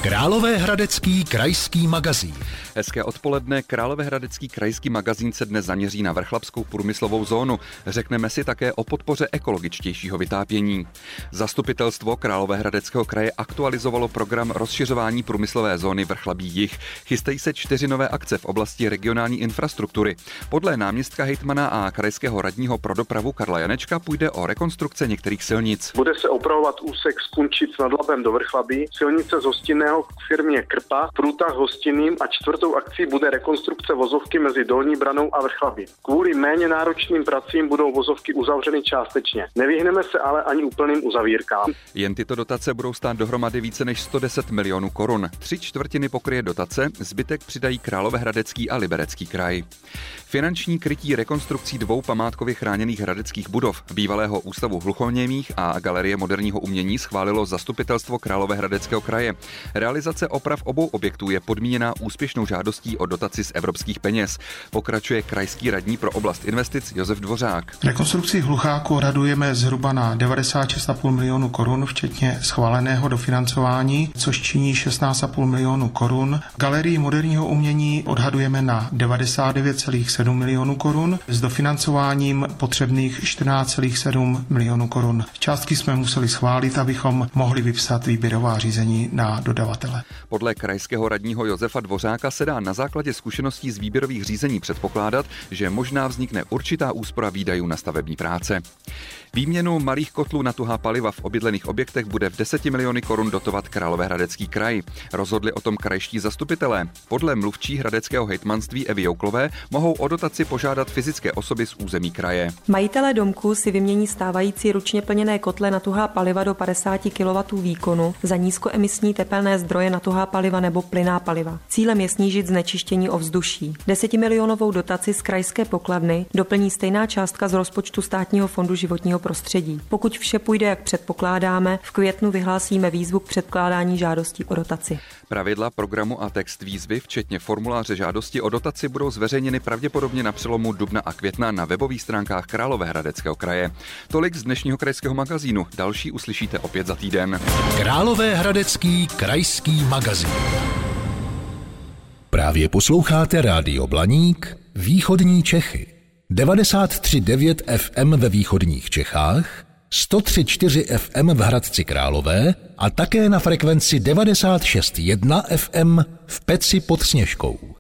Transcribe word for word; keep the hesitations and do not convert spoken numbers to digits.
Královéhradecký krajský magazín. Hezké odpoledne. Královéhradecký krajský magazín se dnes zaměří na vrchlabskou průmyslovou zónu. Řekneme si také o podpoře ekologičtějšího vytápění. Zastupitelstvo Královéhradeckého kraje aktualizovalo program rozšiřování průmyslové zóny Vrchlabí jih. Chystají se čtyři nové akce v oblasti regionální infrastruktury. Podle náměstka hejtmana a krajského radního pro dopravu Karla Janečka půjde o rekonstrukce některých silnic. Bude se opravovat úsek z Kunčic nad Labem do Vrchlabí, silnice z Hostinného k firmě Krpa, průtah Hostinným a čtvrtou akcí bude rekonstrukce vozovky mezi Dolní Branou a Vrchlabí. Kvůli méně náročným pracím budou vozovky uzavřeny částečně. Nevyhneme se ale ani úplným uzavírkám. Jen tyto dotace budou stát dohromady více než sto deset milionů korun. Tři čtvrtiny pokryje dotace, zbytek přidají Královéhradecký a Liberecký kraj. Finanční krytí rekonstrukcí dvou památkově chráněných hradeckých budov, bývalého ústavu hluchoněmých a Galerie moderního umění, schválilo zastupitelstvo Královéhradeckého kraje. Realizace oprav obou objektů je podmíněná úspěšnou žádostí o dotaci z evropských peněz. Pokračuje krajský radní pro oblast investic Josef Dvořák. Rekonstrukci hlucháku odhadujeme zhruba na devadesát šest celá pět milionu korun, včetně schváleného dofinancování, což činí šestnáct celá pět milionu korun. Galerii moderního umění odhadujeme na devadesát devět celá sedm milionů korun, s dofinancováním potřebných čtrnáct celá sedm milionů korun. Částky jsme museli schválit, abychom mohli vypsat výběrová řízení na dodavatele. Podle krajského radního Josefa Dvořáka se dá na základě zkušeností z výběrových řízení předpokládat, že možná vznikne určitá úspora výdajů na stavební práce. Výměnu malých kotlů na tuhá paliva v obydlených objektech bude v deseti miliony korun dotovat Královéhradecký kraj. Rozhodli o tom krajští zastupitelé. Podle mluvčí hradeckého hejtmanství Evy Jouklové mohou o dotaci požádat fyzické osoby z území kraje. Majitelé domku si vymění stávající ručně plněné kotle na tuhá paliva do padesát kilowattů výkonu za nízkoemisní tepelné zdroje na tuhá paliva nebo plynná paliva. Cílem je snížit znečištění ovzduší. Desetimilionovou dotaci z krajské pokladny doplní stejná částka z rozpočtu Státního fondu životního prostředí. Pokud vše půjde, jak předpokládáme, v květnu vyhlásíme výzvu k předkládání žádostí o dotaci. Pravidla programu a text výzvy, včetně formuláře žádosti o dotaci, budou zveřejněny pravděpodobně na přelomu dubna a května na webových stránkách Královéhradeckého kraje. Tolik z dnešního krajského magazínu. Další uslyšíte opět za týden. Královéhradecký krajský magazín. Právě posloucháte Rádio Blaník, Východní Čechy. devadesát tři celá devět ef em ve východních Čechách, sto tři celá čtyři ef em v Hradci Králové a také na frekvenci devadesát šest celá jedna ef em v Peci pod Sněžkou.